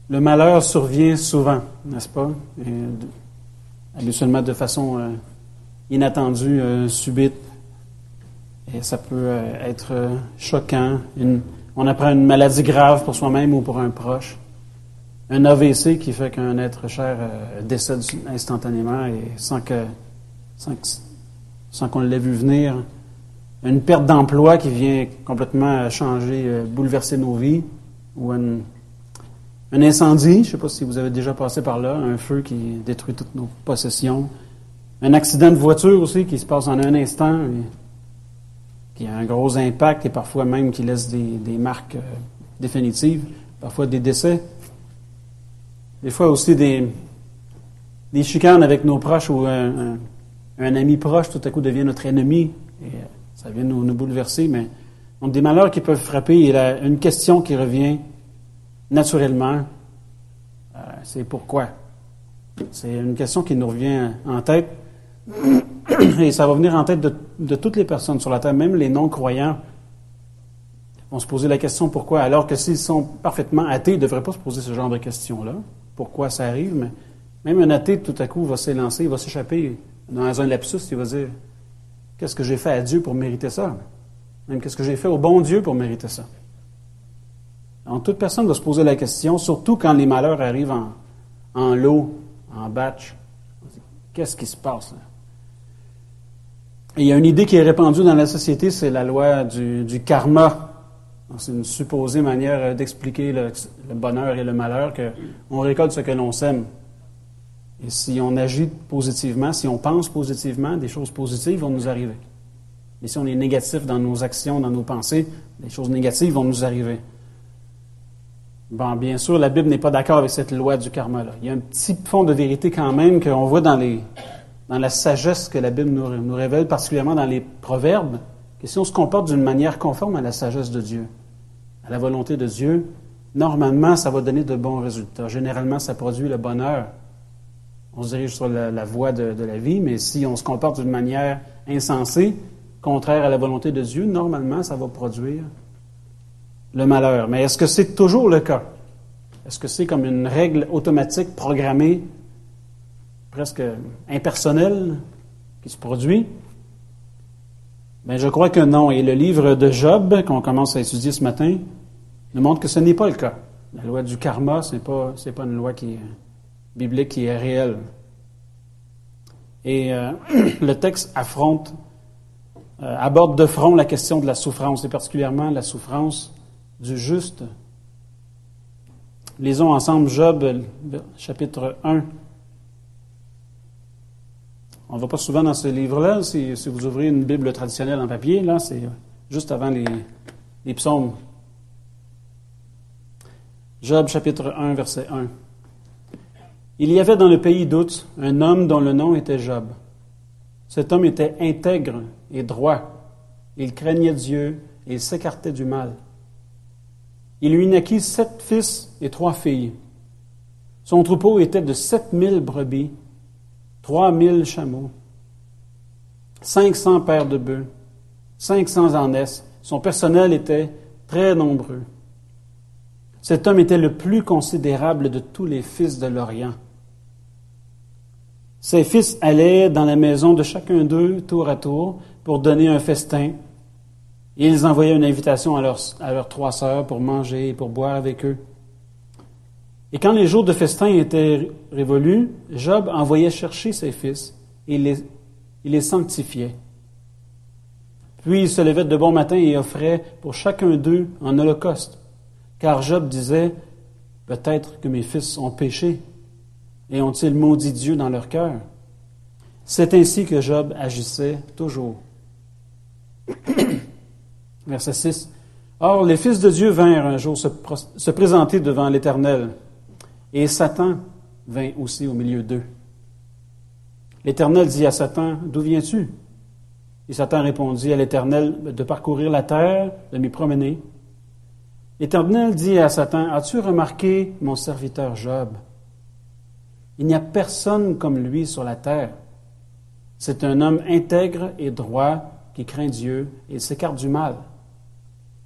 Le malheur survient souvent, n'est-ce pas? Et habituellement de façon inattendue, subite. Et ça peut être choquant. On apprend une maladie grave pour soi-même ou pour un proche. Un AVC qui fait qu'un être cher décède instantanément et sans qu'on l'ait vu venir. Une perte d'emploi qui vient complètement changer, bouleverser nos vies. Ou un incendie, je ne sais pas si vous avez déjà passé par là, un feu qui détruit toutes nos possessions. Un accident de voiture aussi qui se passe en un instant, et qui a un gros impact et parfois même qui laisse des marques définitives, parfois des décès. Des fois aussi des chicanes avec nos proches où un ami proche tout à coup devient notre ennemi et ça vient nous bouleverser. Mais donc des malheurs qui peuvent frapper. Il y a une question qui revient naturellement, c'est pourquoi? C'est une question qui nous revient en tête et ça va venir en tête de toutes les personnes sur la terre, même les non-croyants vont se poser la question pourquoi, alors que s'ils sont parfaitement athées, ils ne devraient pas se poser ce genre de questions-là. Pourquoi ça arrive? Mais même un athée, tout à coup, va s'élancer, il va s'échapper dans un lapsus, il va dire « Qu'est-ce que j'ai fait à Dieu pour mériter ça? » Même « Qu'est-ce que j'ai fait au bon Dieu pour mériter ça? » Donc, toute personne va se poser la question, surtout quand les malheurs arrivent en lot, en batch. Qu'est-ce qui se passe? Et il y a une idée qui est répandue dans la société, c'est la loi du karma. C'est une supposée manière d'expliquer le bonheur et le malheur, qu'on récolte ce que l'on sème. Et si on agit positivement, si on pense positivement, des choses positives vont nous arriver. Et si on est négatif dans nos actions, dans nos pensées, des choses négatives vont nous arriver. Bon, bien sûr, la Bible n'est pas d'accord avec cette loi du karma-là. Il y a un petit fond de vérité quand même qu'on voit dans la sagesse que la Bible nous révèle, particulièrement dans les proverbes, que si on se comporte d'une manière conforme à la sagesse de Dieu, à la volonté de Dieu, normalement, ça va donner de bons résultats. Généralement, ça produit le bonheur. On se dirige sur la voie de la vie, mais si on se comporte d'une manière insensée, contraire à la volonté de Dieu, normalement, ça va produire le malheur. Mais est-ce que c'est toujours le cas? Est-ce que c'est comme une règle automatique, programmée, presque impersonnelle, qui se produit? Bien, je crois que non. Et le livre de Job, qu'on commence à étudier ce matin, nous montre que ce n'est pas le cas. La loi du karma, c'est pas une loi qui est biblique, qui est réelle. Et le texte aborde de front la question de la souffrance, et particulièrement la souffrance du juste. Lisons ensemble Job, chapitre 1. On ne va pas souvent dans ce livre-là. Si vous ouvrez une Bible traditionnelle en papier, là, c'est juste avant les psaumes. Job, chapitre 1, verset 1. Il y avait dans le pays d'Ouz un homme dont le nom était Job. Cet homme était intègre et droit. Il craignait Dieu et il s'écartait du mal. Il lui naquit 7 fils et 3 filles. Son troupeau était de 7000 brebis, 3000 chameaux, 500 paires de bœufs, 500 ânesses. Son personnel était très nombreux. Cet homme était le plus considérable de tous les fils de l'Orient. Ses fils allaient dans la maison de chacun d'eux, tour à tour, pour donner un festin. Et ils envoyaient une invitation à leurs 3 sœurs pour manger et pour boire avec eux. Et quand les jours de festin étaient révolus, Job envoyait chercher ses fils et il les sanctifiait. Puis il se levait de bon matin et offrait pour chacun d'eux un holocauste. Car Job disait, « Peut-être que mes fils ont péché et ont-ils maudit Dieu dans leur cœur? » C'est ainsi que Job agissait toujours. Verset 6. Or, les fils de Dieu vinrent un jour se présenter devant l'Éternel, et Satan vint aussi au milieu d'eux. L'Éternel dit à Satan, « D'où viens-tu? » Et Satan répondit à l'Éternel, « De parcourir la terre, de m'y promener. » L'Éternel dit à Satan, « As-tu remarqué mon serviteur Job? Il n'y a personne comme lui sur la terre. C'est un homme intègre et droit qui craint Dieu et s'écarte du mal. »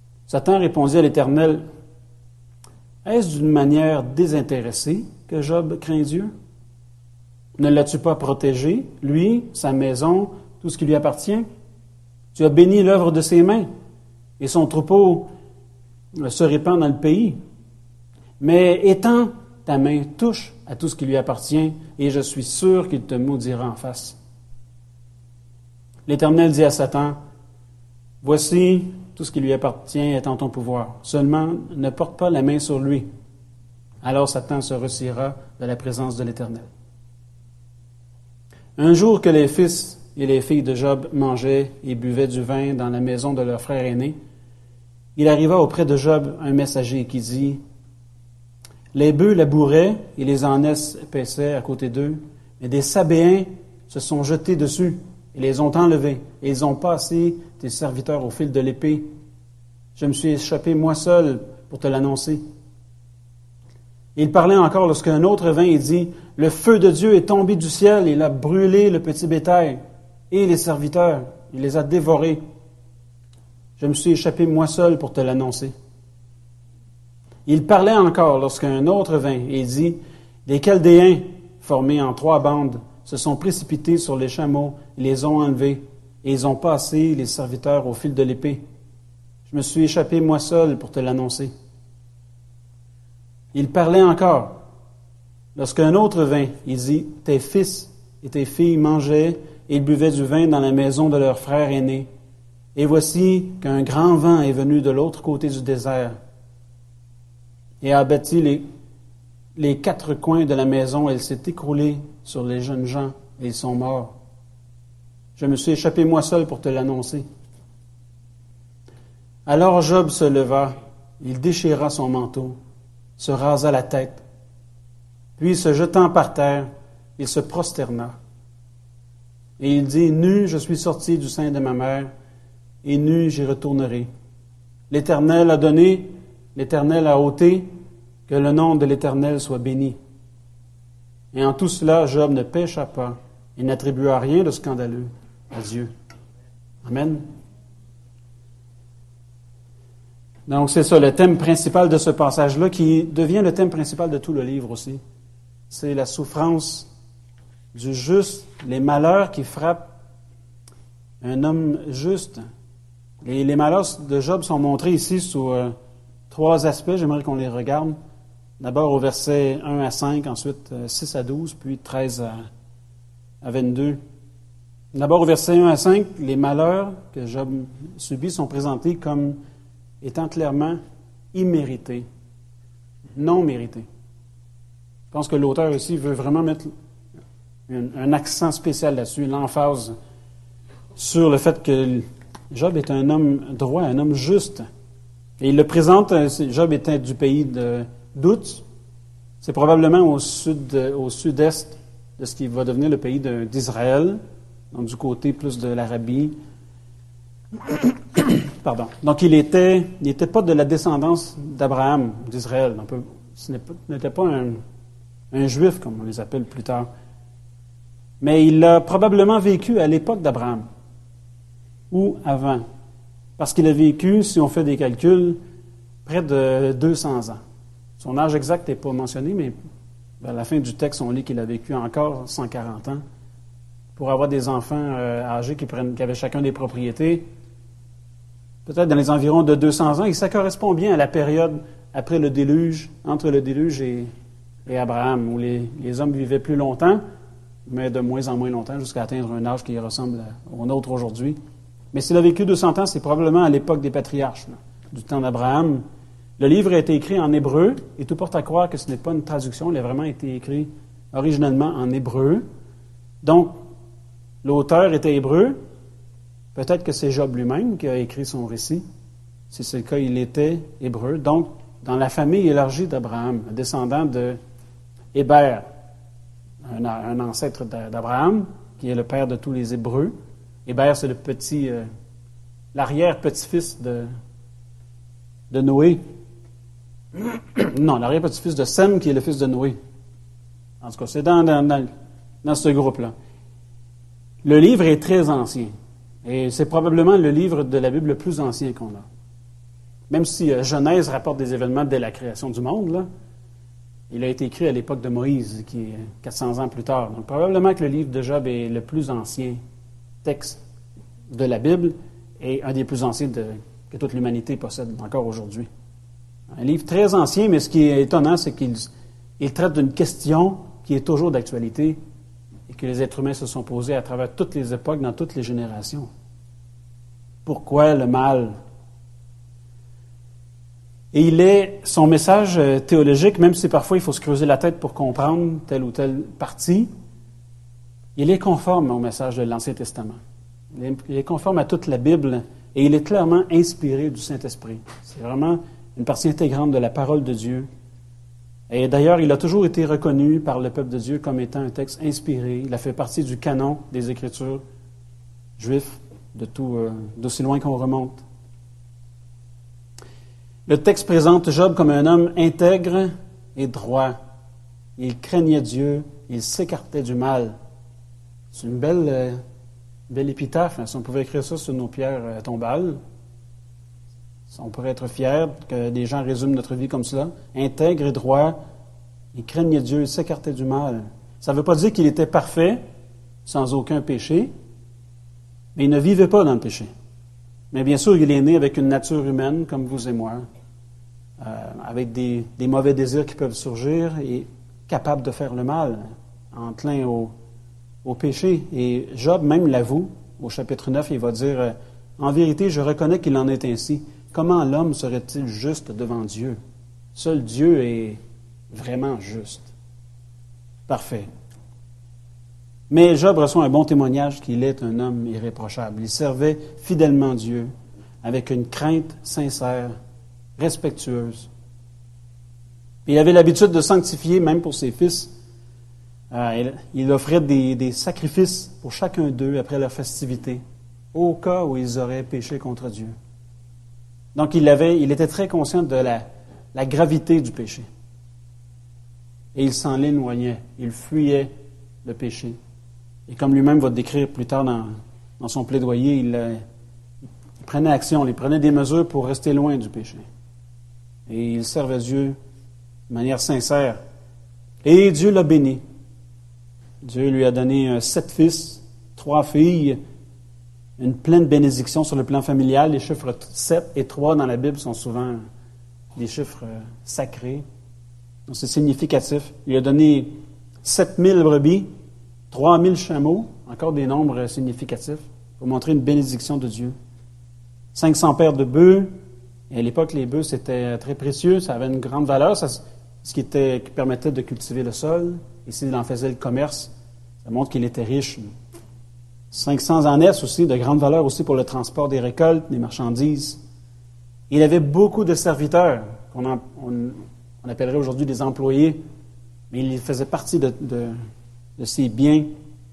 Satan répondit à l'Éternel, Est-ce d'une manière désintéressée que Job craint Dieu? Ne l'as-tu pas protégé, lui, sa maison, tout ce qui lui appartient? Tu as béni l'œuvre de ses mains, et son troupeau se répand dans le pays. Mais étends ta main, touche à tout ce qui lui appartient, et je suis sûr qu'il te maudira en face. L'Éternel dit à Satan, « Voici, tout ce qui lui appartient est en ton pouvoir. Seulement, ne porte pas la main sur lui. » Alors Satan se retirera de la présence de l'Éternel. Un jour que les fils et les filles de Job mangeaient et buvaient du vin dans la maison de leur frère aîné, il arriva auprès de Job un messager qui dit, « Les bœufs labouraient et les ânesses paissaient à côté d'eux, mais des Sabéens se sont jetés dessus et les ont enlevés, et ils ont passé tes serviteurs au fil de l'épée. Je me suis échappé moi seul pour te l'annoncer. » Il parlait encore lorsqu'un autre vint et dit, « Le feu de Dieu est tombé du ciel, il a brûlé le petit bétail et les serviteurs, il les a dévorés. Je me suis échappé moi seul pour te l'annoncer. » Il parlait encore lorsqu'un autre vint et dit, « Les Chaldéens, formés en 3 bandes, se sont précipités sur les chameaux, ils les ont enlevés, et ils ont passé les serviteurs au fil de l'épée. Je me suis échappé moi seul pour te l'annoncer. » Il parlait encore. Lorsqu'un autre vint, il dit, « Tes fils et tes filles mangeaient et buvaient du vin dans la maison de leur frère aîné. Et voici qu'un grand vent est venu de l'autre côté du désert et a abattu les 4 coins de la maison. Elle s'est écroulée sur les jeunes gens et ils sont morts. Je me suis échappé moi seul pour te l'annoncer. » Alors Job se leva, il déchira son manteau, se rasa la tête, puis se jetant par terre, il se prosterna. Et il dit, « Nu, je suis sorti du sein de ma mère, et nu, j'y retournerai. L'Éternel a donné, l'Éternel a ôté, que le nom de l'Éternel soit béni. » Et en tout cela, Job ne pécha pas, et n'attribua rien de scandaleux à Dieu. Amen. Donc c'est ça, le thème principal de ce passage-là, qui devient le thème principal de tout le livre aussi. C'est la souffrance du juste, les malheurs qui frappent un homme juste. Et les malheurs de Job sont montrés ici sous 3 aspects. J'aimerais qu'on les regarde. D'abord au verset 1 à 5, ensuite 6 à 12, puis 13 à 22. D'abord au verset 1 à 5, les malheurs que Job subit sont présentés comme étant clairement immérités, non mérités. Je pense que l'auteur ici veut vraiment mettre un accent spécial là-dessus, l'emphase sur le fait que Job est un homme droit, un homme juste. Et il le présente, Job était du pays d'Ouz. C'est probablement au sud-est de ce qui va devenir le pays d'Israël, donc du côté plus de l'Arabie. Pardon. Donc il n'était pas de la descendance d'Abraham, d'Israël. Ce n'était pas un juif, comme on les appelle plus tard. Mais il a probablement vécu à l'époque d'Abraham, ou avant. Parce qu'il a vécu, si on fait des calculs, près de 200 ans. Son âge exact n'est pas mentionné, mais à la fin du texte, on lit qu'il a vécu encore 140 ans. Pour avoir des enfants âgés qui avaient chacun des propriétés, peut-être dans les environs de 200 ans, et ça correspond bien à la période après le déluge, entre le déluge et Abraham, où les hommes vivaient plus longtemps, mais de moins en moins longtemps, jusqu'à atteindre un âge qui ressemble au nôtre aujourd'hui. Mais s'il a vécu 200 ans, c'est probablement à l'époque des patriarches, là, du temps d'Abraham. Le livre a été écrit en hébreu, et tout porte à croire que ce n'est pas une traduction, il a vraiment été écrit originellement en hébreu. Donc, l'auteur était hébreu. Peut-être que c'est Job lui-même qui a écrit son récit. Si c'est le cas, il était hébreu. Donc, dans la famille élargie d'Abraham, un descendant de Héber, un ancêtre d'Abraham, qui est le père de tous les Hébreux. Héber, c'est l'arrière-petit-fils de Noé. Non, l'arrière-petit-fils de Sem, qui est le fils de Noé. En tout cas, c'est dans ce groupe-là. Le livre est très ancien. Et c'est probablement le livre de la Bible le plus ancien qu'on a. Même si Genèse rapporte des événements dès la création du monde, là, il a été écrit à l'époque de Moïse, qui est 400 ans plus tard. Donc probablement que le livre de Job est le plus ancien texte de la Bible et un des plus anciens que toute l'humanité possède encore aujourd'hui. Un livre très ancien, mais ce qui est étonnant, c'est qu'il traite d'une question qui est toujours d'actualité et que les êtres humains se sont posés à travers toutes les époques, dans toutes les générations. Pourquoi le mal? Et son message théologique, même si parfois il faut se creuser la tête pour comprendre telle ou telle partie, il est conforme au message de l'Ancien Testament. Il est conforme à toute la Bible et il est clairement inspiré du Saint-Esprit. C'est vraiment une partie intégrante de la parole de Dieu. Et d'ailleurs, il a toujours été reconnu par le peuple de Dieu comme étant un texte inspiré. Il a fait partie du canon des Écritures juifs, d'aussi loin qu'on remonte. Le texte présente Job comme un homme intègre et droit. Il craignait Dieu, il s'écartait du mal. C'est une belle épitaphe, hein, si on pouvait écrire ça sur nos pierres tombales. On pourrait être fiers que des gens résument notre vie comme cela. Intègre et droit, il craignait Dieu, il s'écartait du mal. Ça ne veut pas dire qu'il était parfait, sans aucun péché, mais il ne vivait pas dans le péché. Mais bien sûr, il est né avec une nature humaine, comme vous et moi, avec des mauvais désirs qui peuvent surgir et capable de faire le mal, enclin au péché. Et Job même l'avoue, au chapitre 9, il va dire « En vérité, je reconnais qu'il en est ainsi. Comment l'homme serait-il juste devant Dieu? Seul Dieu est vraiment juste. » Parfait. Mais Job reçoit un bon témoignage qu'il est un homme irréprochable. Il servait fidèlement Dieu, avec une crainte sincère, respectueuse. Et il avait l'habitude de sanctifier, même pour ses fils. Il offrait des sacrifices pour chacun d'eux après leur festivité, au cas où ils auraient péché contre Dieu. Donc il était très conscient de la gravité du péché. Et il s'en éloignait, il fuyait le péché. Et comme lui-même va décrire plus tard dans son plaidoyer, il prenait action, il prenait des mesures pour rester loin du péché. Et il servait Dieu de manière sincère. Et Dieu l'a béni. Dieu lui a donné 7 fils, 3 filles, une pleine bénédiction sur le plan familial. Les chiffres 7 et 3 dans la Bible sont souvent des chiffres sacrés. Donc c'est significatif. Il a donné 7000 brebis, 3000 chameaux, encore des nombres significatifs, pour montrer une bénédiction de Dieu. 500 paires de bœufs. Et à l'époque, les bœufs, c'était très précieux, ça avait une grande valeur, ce qui permettait de cultiver le sol. Et s'il en faisait le commerce, ça montre qu'il était riche. 500 ânesses aussi, de grande valeur aussi pour le transport des récoltes, des marchandises. Il avait beaucoup de serviteurs, qu'on appellerait aujourd'hui des employés, mais il faisait partie de ses biens.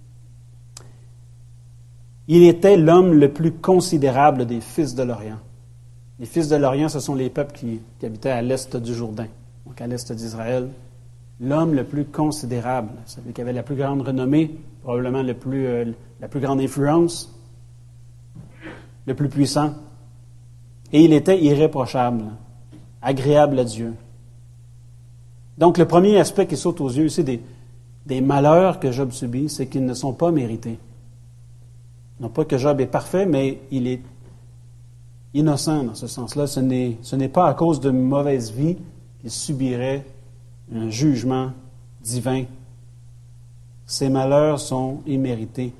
Il était l'homme le plus considérable des fils de l'Orient. Les fils de l'Orient, ce sont les peuples qui habitaient à l'est du Jourdain, donc à l'est d'Israël. L'homme le plus considérable, celui qui avait la plus grande renommée, probablement la plus grande influence, le plus puissant. Et il était irréprochable, agréable à Dieu. Donc le premier aspect qui saute aux yeux ici des malheurs que Job subit, c'est qu'ils ne sont pas mérités. Non pas que Job est parfait, mais il est innocent dans ce sens-là. Ce n'est pas à cause d'une mauvaise vie qu'il subirait un jugement divin. Ces malheurs sont immérités.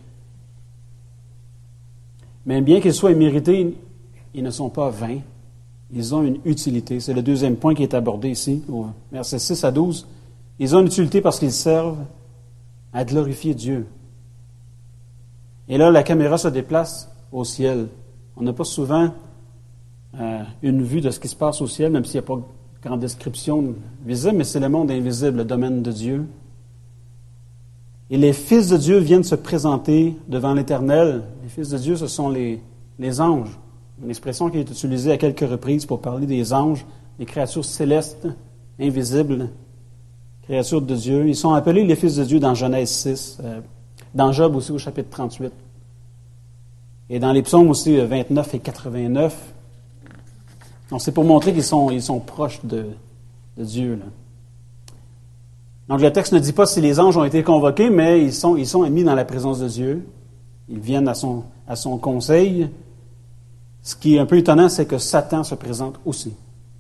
Mais bien qu'ils soient immérités, ils ne sont pas vains. Ils ont une utilité. C'est le deuxième point qui est abordé ici, au versets 6 à 12. Ils ont une utilité parce qu'ils servent à glorifier Dieu. Et là, la caméra se déplace au ciel. On n'a pas souvent une vue de ce qui se passe au ciel, même s'il n'y a pas de grande description visible, mais c'est le monde invisible, le domaine de Dieu. Et les fils de Dieu viennent se présenter devant l'Éternel. Les fils de Dieu, ce sont les anges. Une expression qui est utilisée à quelques reprises pour parler des anges, des créatures célestes, invisibles, créatures de Dieu. Ils sont appelés les fils de Dieu dans Genèse 6, dans Job aussi au chapitre 38. Et dans les psaumes aussi 29 et 89. Donc, c'est pour montrer qu'ils sont proches de Dieu, là. Donc, le texte ne dit pas si les anges ont été convoqués, mais ils sont mis dans la présence de Dieu. Ils viennent à son conseil. Ce qui est un peu étonnant, c'est que Satan se présente aussi.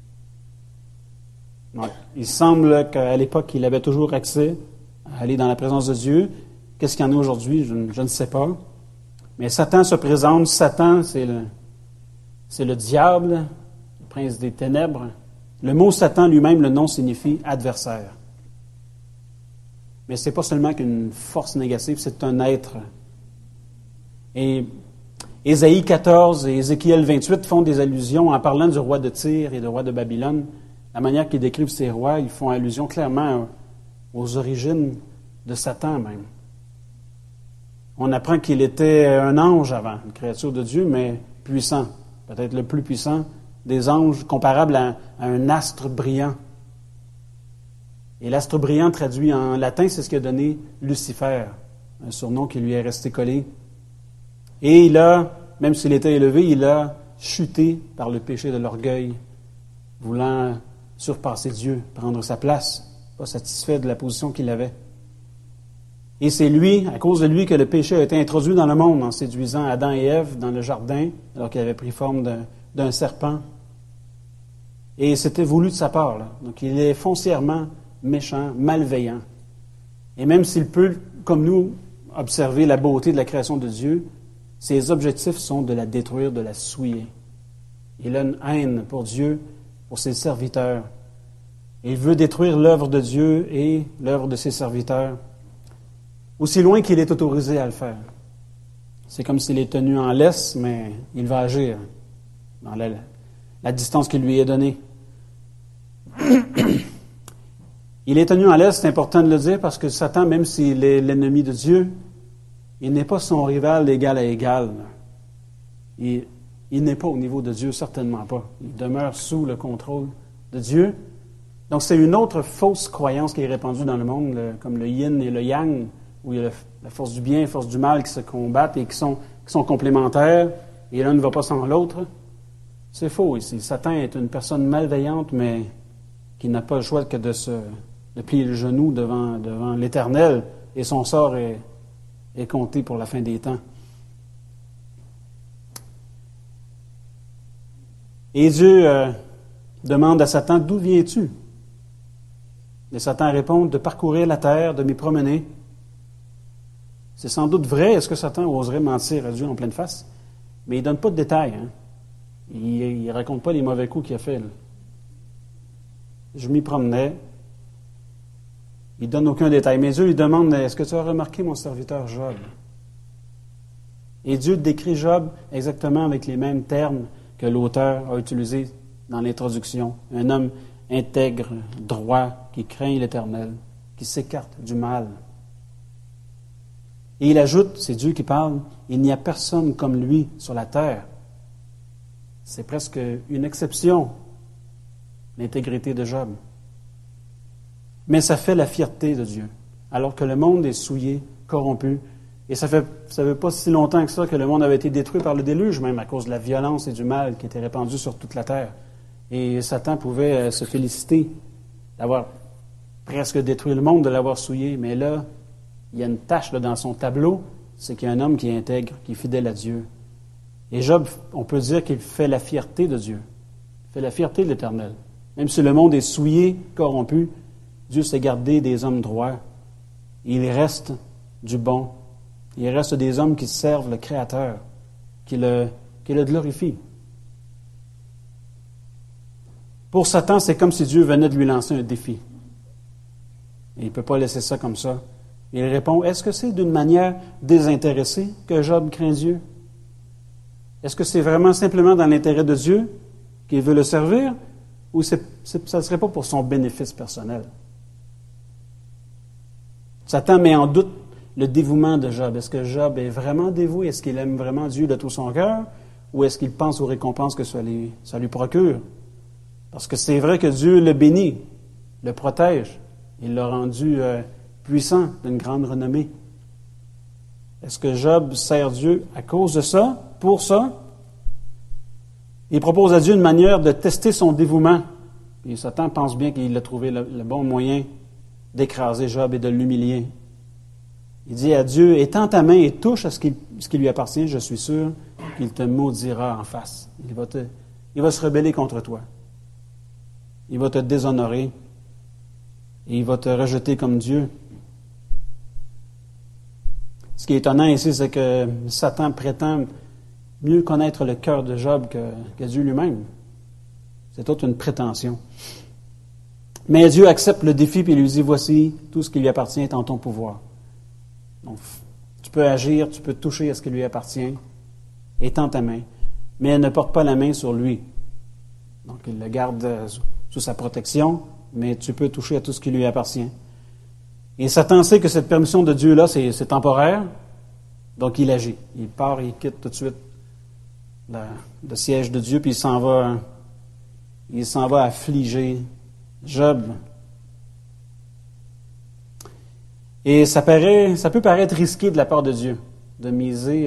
Donc, il semble qu'à l'époque, il avait toujours accès à aller dans la présence de Dieu. Qu'est-ce qu'il y en a aujourd'hui? Je ne sais pas. Mais Satan se présente. Satan, c'est le diable, le prince des ténèbres. Le mot Satan lui-même, le nom signifie adversaire. Mais ce n'est pas seulement qu'une force négative, c'est un être. Et Ésaïe 14 et Ézéchiel 28 font des allusions en parlant du roi de Tyr et du roi de Babylone. La manière qu'ils décrivent ces rois, ils font allusion clairement aux origines de Satan même. On apprend qu'il était un ange avant, une créature de Dieu, mais puissant, peut-être le plus puissant des anges, comparable à un astre brillant. Et l'astre brillant, traduit en latin, c'est ce qui a donné Lucifer, un surnom qui lui est resté collé. Et il a, même s'il était élevé, il a chuté par le péché de l'orgueil, voulant surpasser Dieu, prendre sa place, pas satisfait de la position qu'il avait. Et c'est lui, à cause de lui, que le péché a été introduit dans le monde en séduisant Adam et Ève dans le jardin, alors qu'il avait pris forme d'un serpent. Et c'était voulu de sa part, là. Donc il est foncièrement méchant, malveillant. Et même s'il peut, comme nous, observer la beauté de la création de Dieu, ses objectifs sont de la détruire, de la souiller. Il a une haine pour Dieu, pour ses serviteurs. Il veut détruire l'œuvre de Dieu et l'œuvre de ses serviteurs, aussi loin qu'il est autorisé à le faire. C'est comme s'il est tenu en laisse, mais il va agir dans la distance qui lui est donnée. Il est tenu en laisse, c'est important de le dire, parce que Satan, même s'il est l'ennemi de Dieu, il n'est pas son rival d'égal à égal. Il n'est pas au niveau de Dieu, certainement pas. Il demeure sous le contrôle de Dieu. Donc c'est une autre fausse croyance qui est répandue dans le monde, comme le yin et le yang, où il y a la force du bien et la force du mal qui se combattent et qui sont complémentaires, et l'un ne va pas sans l'autre. C'est faux ici. Satan est une personne malveillante, mais qui n'a pas le choix que de plier le genou devant l'Éternel, et son sort est compté pour la fin des temps. Et Dieu demande à Satan, « D'où viens-tu? » Et Satan répond, « De parcourir la terre, de m'y promener. » C'est sans doute vrai. Est-ce que Satan oserait mentir à Dieu en pleine face? Mais il ne donne pas de détails. Hein? Il ne raconte pas les mauvais coups qu'il a fait. Là. Je m'y promenais. Il ne donne aucun détail. Mais Dieu lui demande, est-ce que tu as remarqué mon serviteur Job? Et Dieu décrit Job exactement avec les mêmes termes que l'auteur a utilisés dans l'introduction. Un homme intègre, droit, qui craint l'Éternel, qui s'écarte du mal. Et il ajoute, c'est Dieu qui parle, il n'y a personne comme lui sur la terre. C'est presque une exception, l'intégrité de Job. Mais ça fait la fierté de Dieu, alors que le monde est souillé, corrompu. Et ça fait pas si longtemps que ça que le monde avait été détruit par le déluge, même à cause de la violence et du mal qui était répandu sur toute la terre. Et Satan pouvait se féliciter d'avoir presque détruit le monde, de l'avoir souillé. Mais là, il y a une tâche dans son tableau, c'est qu'il y a un homme qui est intègre, qui est fidèle à Dieu. Et Job, on peut dire qu'il fait la fierté de Dieu. Il fait la fierté de l'Éternel. Même si le monde est souillé, corrompu, Dieu s'est gardé des hommes droits. Il reste du bon. Il reste des hommes qui servent le Créateur, qui le glorifient. Pour Satan, c'est comme si Dieu venait de lui lancer un défi. Et il ne peut pas laisser ça comme ça. Il répond, est-ce que c'est d'une manière désintéressée que Job craint Dieu? Est-ce que c'est vraiment simplement dans l'intérêt de Dieu qu'il veut le servir? Ou ça ne serait pas pour son bénéfice personnel? Satan met en doute le dévouement de Job. Est-ce que Job est vraiment dévoué? Est-ce qu'il aime vraiment Dieu de tout son cœur? Ou est-ce qu'il pense aux récompenses que ça lui procure? Parce que c'est vrai que Dieu le bénit, le protège. Il l'a rendu puissant, d'une grande renommée. Est-ce que Job sert Dieu à cause de ça, pour ça? Il propose à Dieu une manière de tester son dévouement. Et Satan pense bien qu'il a trouvé le bon moyen d'écraser Job et de l'humilier. Il dit à Dieu, étends ta main et touche à ce qui lui appartient, je suis sûr qu'il te maudira en face. Il va se rebeller contre toi. Il va te déshonorer et il va te rejeter comme Dieu. Ce qui est étonnant ici, c'est que Satan prétend mieux connaître le cœur de Job que Dieu lui-même. C'est toute une prétention. Mais Dieu accepte le défi et lui dit, voici, tout ce qui lui appartient est en ton pouvoir. Donc, tu peux agir, tu peux toucher à ce qui lui appartient, étends ta main, mais elle ne porte pas la main sur lui. Donc, il le garde sous sa protection, mais tu peux toucher à tout ce qui lui appartient. Et Satan sait que cette permission de Dieu-là, c'est temporaire, donc il agit. Il part, il quitte tout de suite le siège de Dieu, puis il s'en va affliger Job. Et ça peut paraître risqué de la part de Dieu de miser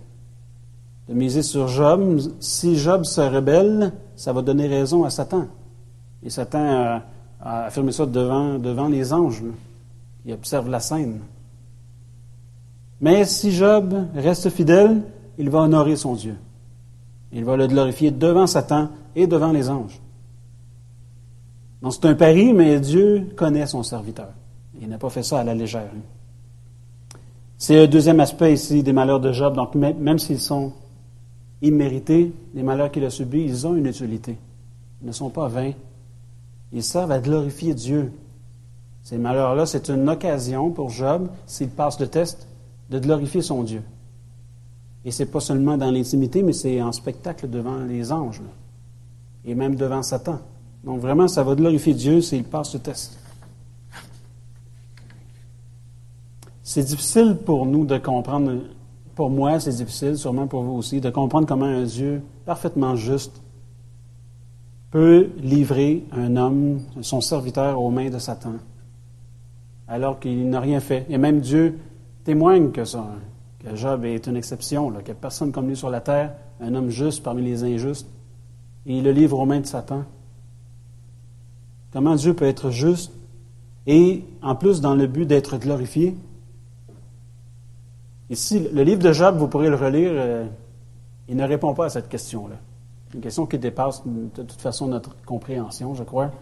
sur Job. Si Job se rebelle, ça va donner raison à Satan. Et Satan a affirmé ça devant les anges. Là. Il observe la scène. Mais si Job reste fidèle, il va honorer son Dieu. Il va le glorifier devant Satan et devant les anges. Donc c'est un pari, mais Dieu connaît son serviteur. Il n'a pas fait ça à la légère. C'est le deuxième aspect ici des malheurs de Job. Donc même s'ils sont immérités, les malheurs qu'il a subis, ils ont une utilité. Ils ne sont pas vains. Ils servent à glorifier Dieu. Ces malheurs-là, c'est une occasion pour Job, s'il passe le test, de glorifier son Dieu. Et ce n'est pas seulement dans l'intimité, mais c'est en spectacle devant les anges, là, et même devant Satan. Donc vraiment, ça va glorifier Dieu s'il passe le test. C'est difficile pour nous de comprendre, pour moi c'est difficile, sûrement pour vous aussi, de comprendre comment un Dieu parfaitement juste peut livrer un homme, son serviteur, aux mains de Satan, alors qu'il n'a rien fait. Et même Dieu témoigne que Job est une exception, là, qu'il n'y a personne comme lui sur la terre, un homme juste parmi les injustes, et il le livre aux mains de Satan. Comment Dieu peut être juste et, en plus, dans le but d'être glorifié? Ici, le livre de Job, vous pourrez le relire, il ne répond pas à cette question-là. Une question qui dépasse de toute façon notre compréhension, je crois.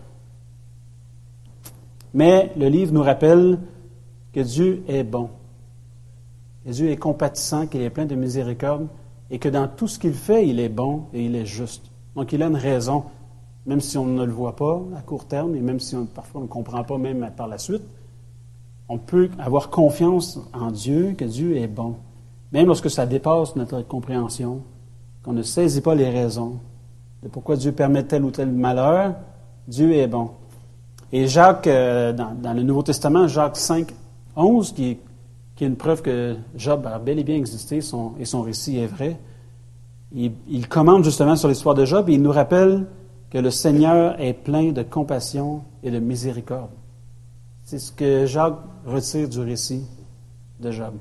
Mais le livre nous rappelle que Dieu est bon, que Dieu est compatissant, qu'il est plein de miséricorde, et que dans tout ce qu'il fait, il est bon et il est juste. Donc il a une raison, même si on ne le voit pas à court terme, et même si parfois on ne comprend pas même par la suite, on peut avoir confiance en Dieu, que Dieu est bon. Même lorsque ça dépasse notre compréhension, qu'on ne saisit pas les raisons de pourquoi Dieu permet tel ou tel malheur, Dieu est bon. Et Jacques, dans le Nouveau Testament, Jacques 5, 11, qui est une preuve que Job a bel et bien existé, et son récit est vrai, il commente justement sur l'histoire de Job et il nous rappelle que le Seigneur est plein de compassion et de miséricorde. C'est ce que Jacques retire du récit de Job.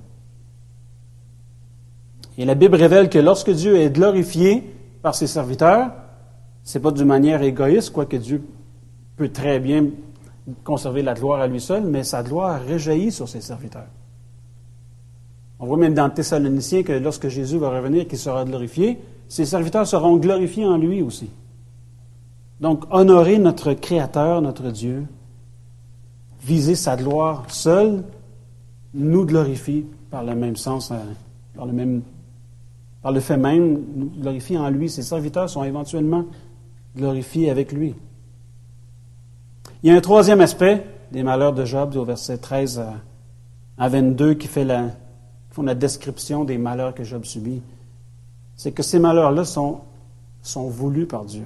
Et la Bible révèle que lorsque Dieu est glorifié par ses serviteurs, c'est pas d'une manière égoïste, quoique Dieu peut très bien conserver la gloire à lui seul, mais sa gloire rejaillit sur ses serviteurs. On voit même dans Thessaloniciens que lorsque Jésus va revenir et qu'il sera glorifié, ses serviteurs seront glorifiés en lui aussi. Donc, honorer notre Créateur, notre Dieu, viser sa gloire seul, nous glorifie par le même sens, par le fait même, nous glorifie en lui. Ses serviteurs sont éventuellement glorifiés avec lui. Il y a un troisième aspect des malheurs de Job, au verset 13 à 22, qui font la description des malheurs que Job subit. C'est que ces malheurs-là sont voulus par Dieu.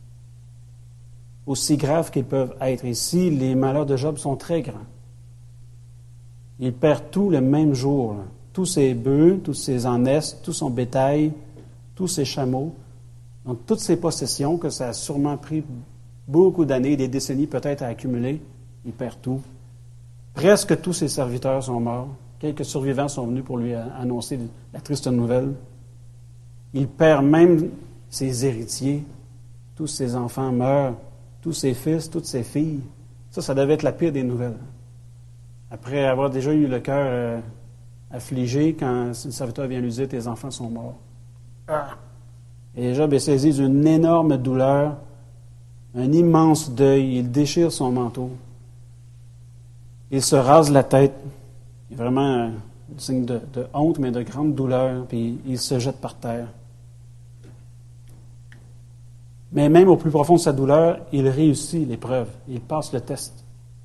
Aussi graves qu'ils peuvent être ici, les malheurs de Job sont très grands. Il perd tout le même jour. Là. Tous ses bœufs, tous ses ânesses, tout son bétail, tous ses chameaux. Donc, toutes ses possessions, que ça a sûrement pris beaucoup d'années, des décennies peut-être à accumuler, il perd tout. Presque tous ses serviteurs sont morts. Quelques survivants sont venus pour lui annoncer la triste nouvelle. Il perd même ses héritiers, tous ses enfants meurent, tous ses fils, toutes ses filles. Ça devait être la pire des nouvelles. Après avoir déjà eu le cœur affligé quand le serviteur vient lui dire « Tes enfants sont morts. » Et Job est saisi d'une énorme douleur, un immense deuil. Il déchire son manteau. Il se rase la tête. Il est vraiment un signe de honte, mais de grande douleur. Puis il se jette par terre. Mais même au plus profond de sa douleur, il réussit l'épreuve. Il passe le test.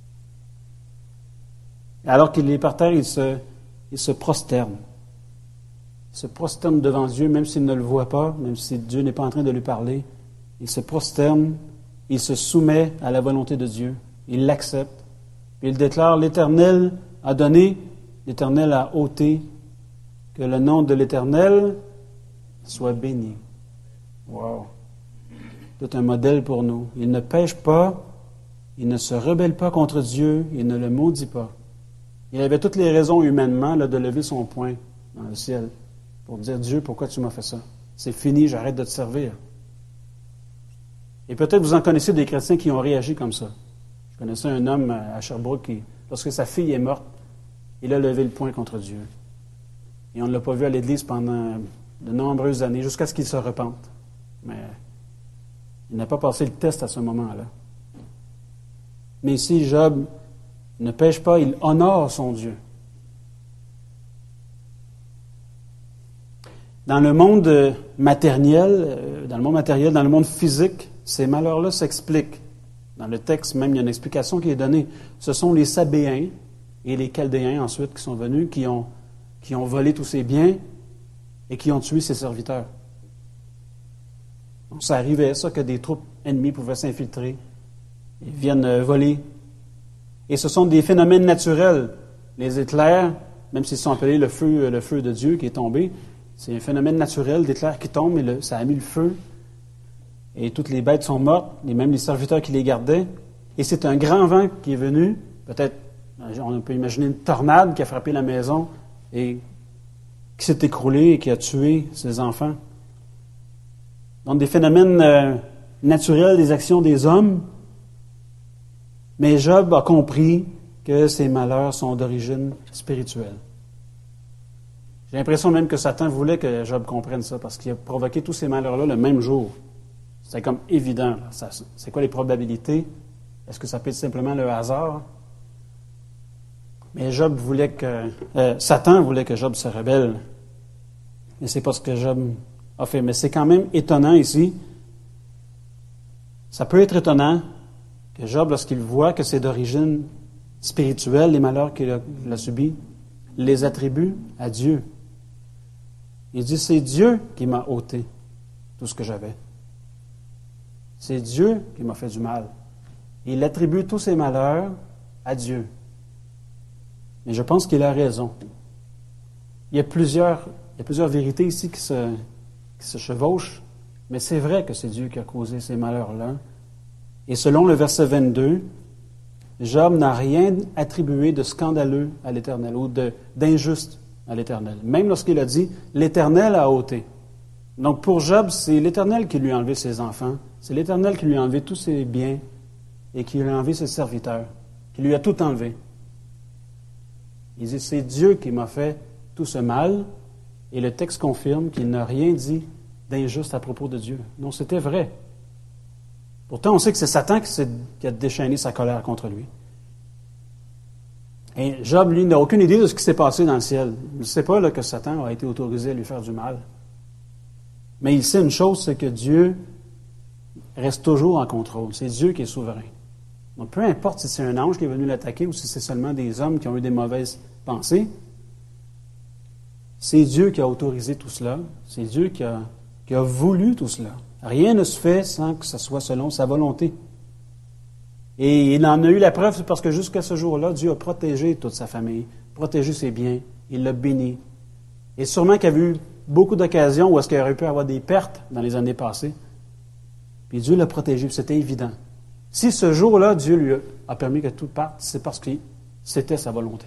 Alors qu'il est par terre, il se prosterne. Il se prosterne devant Dieu, même s'il ne le voit pas, même si Dieu n'est pas en train de lui parler. Il se prosterne, il se soumet à la volonté de Dieu. Il l'accepte. Puis il déclare, l'Éternel a donné, l'Éternel a ôté, que le nom de l'Éternel soit béni. Wow! C'est un modèle pour nous. Il ne pêche pas, il ne se rebelle pas contre Dieu, il ne le maudit pas. Il avait toutes les raisons humainement de lever son poing dans le ciel pour dire « Dieu, pourquoi tu m'as fait ça? C'est fini, j'arrête de te servir. » Et peut-être vous en connaissez des chrétiens qui ont réagi comme ça. Je connaissais un homme à Sherbrooke qui, lorsque sa fille est morte, il a levé le poing contre Dieu. Et on ne l'a pas vu à l'Église pendant de nombreuses années, jusqu'à ce qu'il se repente. Mais il n'a pas passé le test à ce moment-là. Mais ici, Job ne pêche pas, il honore son Dieu. Dans le monde matériel, dans le monde physique, ces malheurs-là s'expliquent. Dans le texte, même, il y a une explication qui est donnée. Ce sont les Sabéens et les Chaldéens, ensuite, qui sont venus, qui ont volé tous ses biens et qui ont tué ses serviteurs. Donc, ça arrivait, ça, que des troupes ennemies pouvaient s'infiltrer et viennent voler. Et ce sont des phénomènes naturels. Les éclairs, même s'ils sont appelés le feu de Dieu qui est tombé, c'est un phénomène naturel d'éclairs qui tombent et ça a mis le feu. Et toutes les bêtes sont mortes, et même les serviteurs qui les gardaient. Et c'est un grand vent qui est venu, peut-être, on peut imaginer une tornade qui a frappé la maison et qui s'est écroulée et qui a tué ses enfants. Donc des phénomènes naturels des actions des hommes. Mais Job a compris que ces malheurs sont d'origine spirituelle. J'ai l'impression même que Satan voulait que Job comprenne ça, parce qu'il a provoqué tous ces malheurs-là le même jour. C'est comme évident. C'est quoi les probabilités? Est-ce que ça peut être simplement le hasard? Mais Satan voulait que Job se rebelle. Et c'est pas ce que Job a fait. Mais c'est quand même étonnant ici. Ça peut être étonnant que Job, lorsqu'il voit que c'est d'origine spirituelle, les malheurs qu'il a subis, les attribue à Dieu. Il dit, c'est Dieu qui m'a ôté tout ce que j'avais. C'est Dieu qui m'a fait du mal. Et il attribue tous ses malheurs à Dieu. Mais je pense qu'il a raison. Il y a plusieurs vérités ici qui se chevauchent, mais c'est vrai que c'est Dieu qui a causé ces malheurs-là. Et selon le verset 22, Job n'a rien attribué de scandaleux à l'Éternel ou d'injuste à l'Éternel. Même lorsqu'il a dit « l'Éternel a ôté ». Donc pour Job, c'est l'Éternel qui lui a enlevé ses enfants, c'est l'Éternel qui lui a enlevé tous ses biens et qui lui a enlevé ses serviteurs, qui lui a tout enlevé. Il dit « c'est Dieu qui m'a fait tout ce mal ». Et le texte confirme qu'il n'a rien dit d'injuste à propos de Dieu. Non, c'était vrai. Pourtant, on sait que c'est Satan qui a déchaîné sa colère contre lui. Et Job, lui, n'a aucune idée de ce qui s'est passé dans le ciel. Il ne sait pas là, que Satan a été autorisé à lui faire du mal. Mais il sait une chose, c'est que Dieu reste toujours en contrôle. C'est Dieu qui est souverain. Donc, peu importe si c'est un ange qui est venu l'attaquer ou si c'est seulement des hommes qui ont eu des mauvaises pensées, c'est Dieu qui a autorisé tout cela. C'est Dieu qui a voulu tout cela. Rien ne se fait sans que ce soit selon sa volonté. Et il en a eu la preuve parce que jusqu'à ce jour-là, Dieu a protégé toute sa famille, protégé ses biens, il l'a béni. Et sûrement qu'il y avait eu beaucoup d'occasions où est-ce qu'il aurait pu avoir des pertes dans les années passées. Puis Dieu l'a protégé, c'était évident. Si ce jour-là, Dieu lui a permis que tout parte, c'est parce que c'était sa volonté.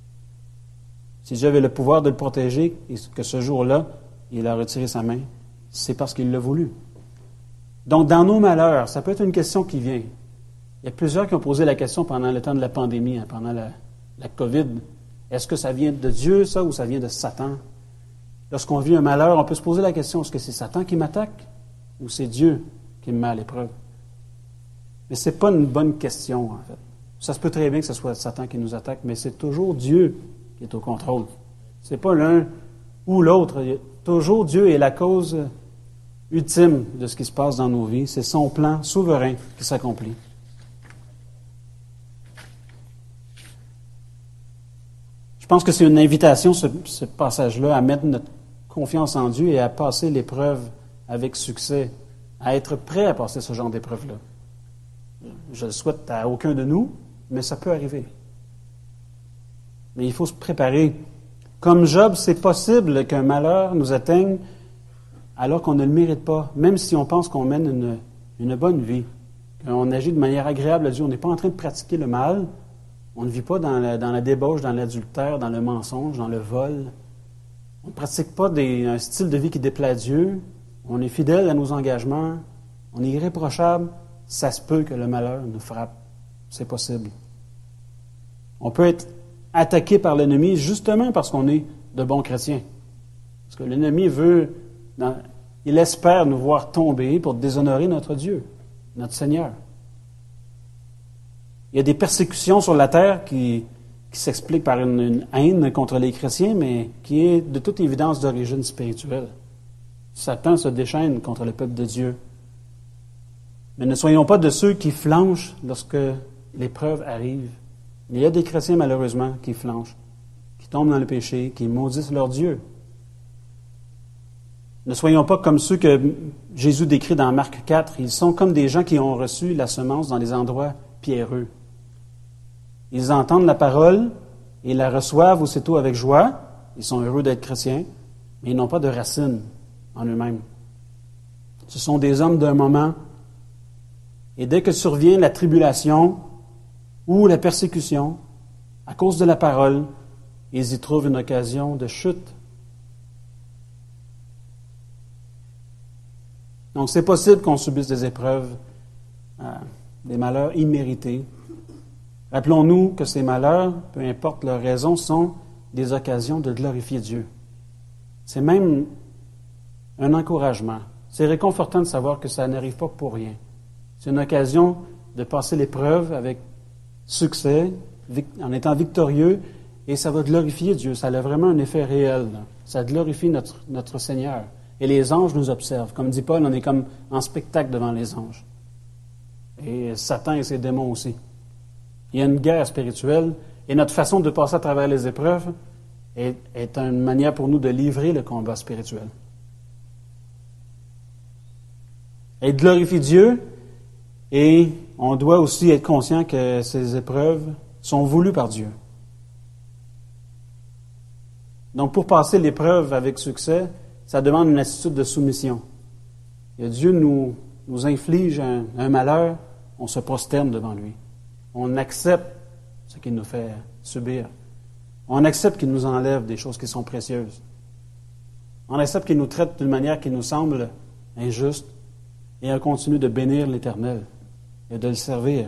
Si Dieu avait le pouvoir de le protéger et que ce jour-là, il a retiré sa main, c'est parce qu'il l'a voulu. Donc, dans nos malheurs, ça peut être une question qui vient. Il y a plusieurs qui ont posé la question pendant le temps de la pandémie, pendant la COVID. Est-ce que ça vient de Dieu, ça, ou ça vient de Satan? Lorsqu'on vit un malheur, on peut se poser la question, est-ce que c'est Satan qui m'attaque ou c'est Dieu qui me met à l'épreuve? Mais ce n'est pas une bonne question, en fait. Ça se peut très bien que ce soit Satan qui nous attaque, mais c'est toujours Dieu qui est au contrôle. Ce n'est pas l'un ou l'autre. Toujours Dieu est la cause ultime de ce qui se passe dans nos vies. C'est son plan souverain qui s'accomplit. Je pense que c'est une invitation, ce passage-là, à mettre notre confiance en Dieu et à passer l'épreuve avec succès, à être prêt à passer ce genre d'épreuve-là. Je le souhaite à aucun de nous, mais ça peut arriver. Mais il faut se préparer. Comme Job, c'est possible qu'un malheur nous atteigne alors qu'on ne le mérite pas, même si on pense qu'on mène une bonne vie, qu'on agit de manière agréable à Dieu. On n'est pas en train de pratiquer le mal. On ne vit pas dans la débauche, dans l'adultère, dans le mensonge, dans le vol. On ne pratique pas un style de vie qui déplaît à Dieu. On est fidèle à nos engagements. On est irréprochable. Ça se peut que le malheur nous frappe. C'est possible. On peut être attaqué par l'ennemi justement parce qu'on est de bons chrétiens. Parce que l'ennemi il espère nous voir tomber pour déshonorer notre Dieu, notre Seigneur. Il y a des persécutions sur la terre qui s'expliquent par une haine contre les chrétiens, mais qui est de toute évidence d'origine spirituelle. Satan se déchaîne contre le peuple de Dieu. Mais ne soyons pas de ceux qui flanchent lorsque l'épreuve arrive. Il y a des chrétiens, malheureusement, qui flanchent, qui tombent dans le péché, qui maudissent leur Dieu. Ne soyons pas comme ceux que Jésus décrit dans Marc 4. Ils sont comme des gens qui ont reçu la semence dans des endroits pierreux. Ils entendent la parole et la reçoivent aussitôt avec joie. Ils sont heureux d'être chrétiens, mais ils n'ont pas de racines en eux-mêmes. Ce sont des hommes d'un moment. Et dès que survient la tribulation ou la persécution, à cause de la parole, ils y trouvent une occasion de chute. Donc, c'est possible qu'on subisse des épreuves, des malheurs immérités. Rappelons-nous que ces malheurs, peu importe leur raison, sont des occasions de glorifier Dieu. C'est même un encouragement. C'est réconfortant de savoir que ça n'arrive pas pour rien. C'est une occasion de passer l'épreuve avec succès, en étant victorieux, et ça va glorifier Dieu. Ça a vraiment un effet réel. Ça glorifie notre Seigneur. Et les anges nous observent. Comme dit Paul, on est comme en spectacle devant les anges. Et Satan et ses démons aussi. Il y a une guerre spirituelle, et notre façon de passer à travers les épreuves est une manière pour nous de livrer le combat spirituel. Et glorifier Dieu, et on doit aussi être conscient que ces épreuves sont voulues par Dieu. Donc, pour passer l'épreuve avec succès, ça demande une attitude de soumission. Et Dieu nous inflige un malheur, on se prosterne devant lui. On accepte ce qu'il nous fait subir. On accepte qu'il nous enlève des choses qui sont précieuses. On accepte qu'il nous traite d'une manière qui nous semble injuste, et on continue de bénir l'Éternel et de le servir.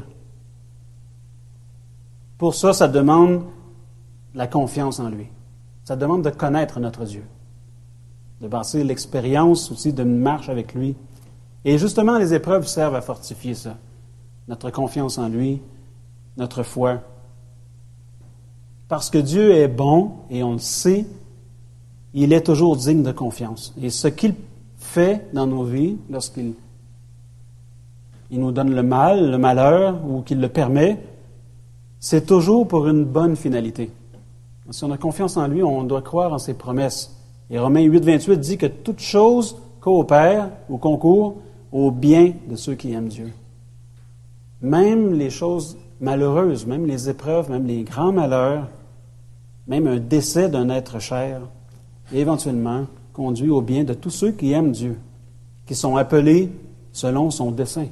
Pour ça, ça demande la confiance en lui. Ça demande de connaître notre Dieu, de passer l'expérience aussi d'une marche avec lui. Et justement, les épreuves servent à fortifier ça, notre confiance en lui, notre foi. Parce que Dieu est bon, et on le sait, il est toujours digne de confiance. Et ce qu'il fait dans nos vies, lorsqu'il nous donne le mal, le malheur, ou qu'il le permet, c'est toujours pour une bonne finalité. Si on a confiance en lui, on doit croire en ses promesses. Et Romains 8, 28 dit que toute chose coopère ou concourt au bien de ceux qui aiment Dieu. Même les choses malheureuses, même les épreuves, même les grands malheurs, même un décès d'un être cher, éventuellement conduit au bien de tous ceux qui aiment Dieu, qui sont appelés selon son dessein.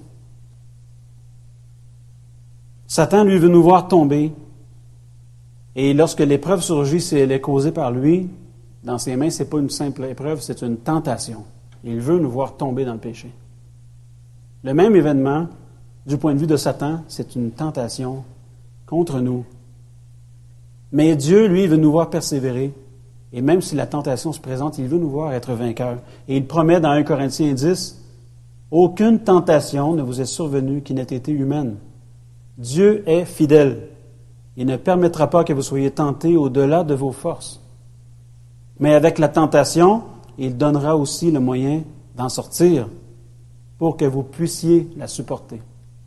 Satan, lui, veut nous voir tomber. Et lorsque l'épreuve surgit, si elle est causée par lui, dans ses mains, ce n'est pas une simple épreuve, c'est une tentation. Il veut nous voir tomber dans le péché. Le même événement, du point de vue de Satan, c'est une tentation contre nous. Mais Dieu, lui, veut nous voir persévérer. Et même si la tentation se présente, il veut nous voir être vainqueurs. Et il promet dans 1 Corinthiens 10, « Aucune tentation ne vous est survenue qui n'ait été humaine. Dieu est fidèle. Il ne permettra pas que vous soyez tentés au-delà de vos forces. Mais avec la tentation, il donnera aussi le moyen d'en sortir pour que vous puissiez la supporter. »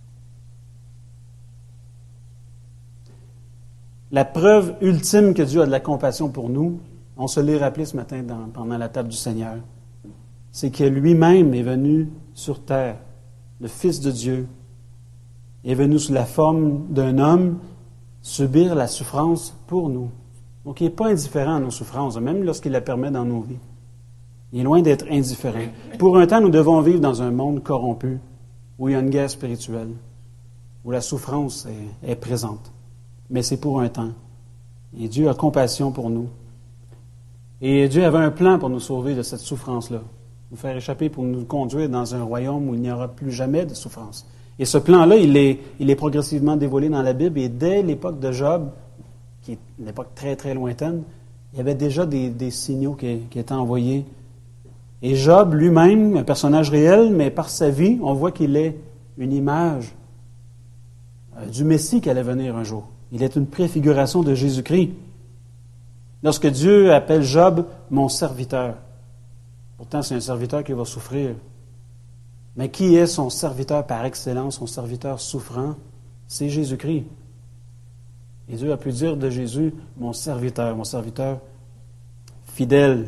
La preuve ultime que Dieu a de la compassion pour nous, on se l'est rappelé ce matin pendant la table du Seigneur, c'est que lui-même est venu sur terre, le Fils de Dieu, est venu sous la forme d'un homme subir la souffrance pour nous. Donc il n'est pas indifférent à nos souffrances, même lorsqu'il la permet dans nos vies. Il est loin d'être indifférent. Pour un temps, nous devons vivre dans un monde corrompu, où il y a une guerre spirituelle, où la souffrance est présente. Mais c'est pour un temps. Et Dieu a compassion pour nous. Et Dieu avait un plan pour nous sauver de cette souffrance-là, nous faire échapper pour nous conduire dans un royaume où il n'y aura plus jamais de souffrance. Et ce plan-là, il est progressivement dévoilé dans la Bible. Et dès l'époque de Job, qui est une époque très, très lointaine, il y avait déjà des signaux qui étaient envoyés. Et Job lui-même, un personnage réel, mais par sa vie, on voit qu'il est une image du Messie qui allait venir un jour. Il est une préfiguration de Jésus-Christ. Lorsque Dieu appelle Job « mon serviteur », pourtant c'est un serviteur qui va souffrir. Mais qui est son serviteur par excellence, son serviteur souffrant? C'est Jésus-Christ. Et Dieu a pu dire de Jésus « mon serviteur fidèle ».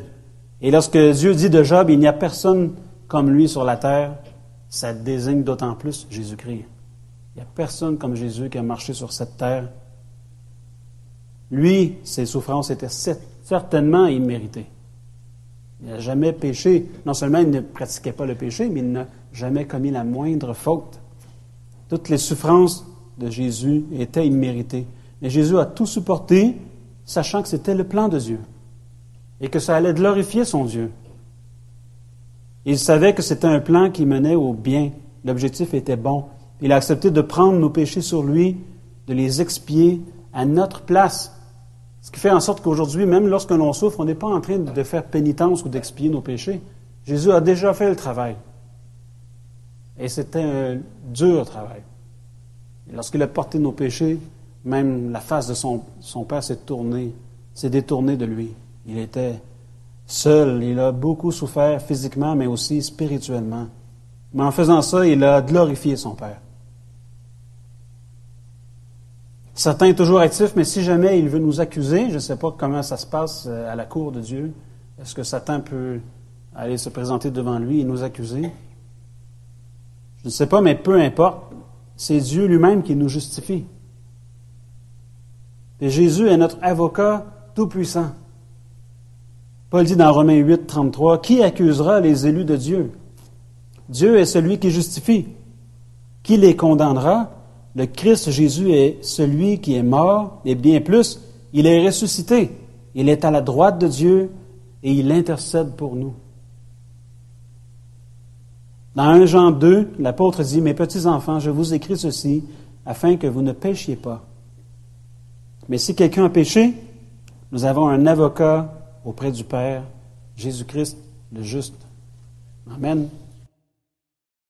Et lorsque Dieu dit de Job « il n'y a personne comme lui sur la terre », ça désigne d'autant plus Jésus-Christ. Il n'y a personne comme Jésus qui a marché sur cette terre. Lui, ses souffrances étaient certainement imméritées. Il n'a jamais péché. Non seulement il ne pratiquait pas le péché, mais il n'a jamais commis la moindre faute. Toutes les souffrances de Jésus étaient imméritées. Mais Jésus a tout supporté, sachant que c'était le plan de Dieu et que ça allait glorifier son Dieu. Il savait que c'était un plan qui menait au bien. L'objectif était bon. Il a accepté de prendre nos péchés sur lui, de les expier à notre place. Ce qui fait en sorte qu'aujourd'hui, même lorsque l'on souffre, on n'est pas en train de faire pénitence ou d'expier nos péchés. Jésus a déjà fait le travail. Et c'était un dur travail. Et lorsqu'il a porté nos péchés, même la face de son Père s'est détournée de lui. Il était seul. Il a beaucoup souffert physiquement, mais aussi spirituellement. Mais en faisant ça, il a glorifié son Père. Satan est toujours actif, mais si jamais il veut nous accuser, je ne sais pas comment ça se passe à la cour de Dieu. Est-ce que Satan peut aller se présenter devant lui et nous accuser? Je ne sais pas, mais peu importe. C'est Dieu lui-même qui nous justifie. Et Jésus est notre avocat tout-puissant. Paul dit dans Romains 8, 33, « Qui accusera les élus de Dieu? Dieu est celui qui justifie. Qui les condamnera? Le Christ Jésus est celui qui est mort, et bien plus, il est ressuscité. Il est à la droite de Dieu et il intercède pour nous. » Dans 1 Jean 2, l'apôtre dit, « Mes petits enfants, je vous écris ceci, afin que vous ne péchiez pas. Mais si quelqu'un a péché, nous avons un avocat auprès du Père, Jésus-Christ le juste. » Amen.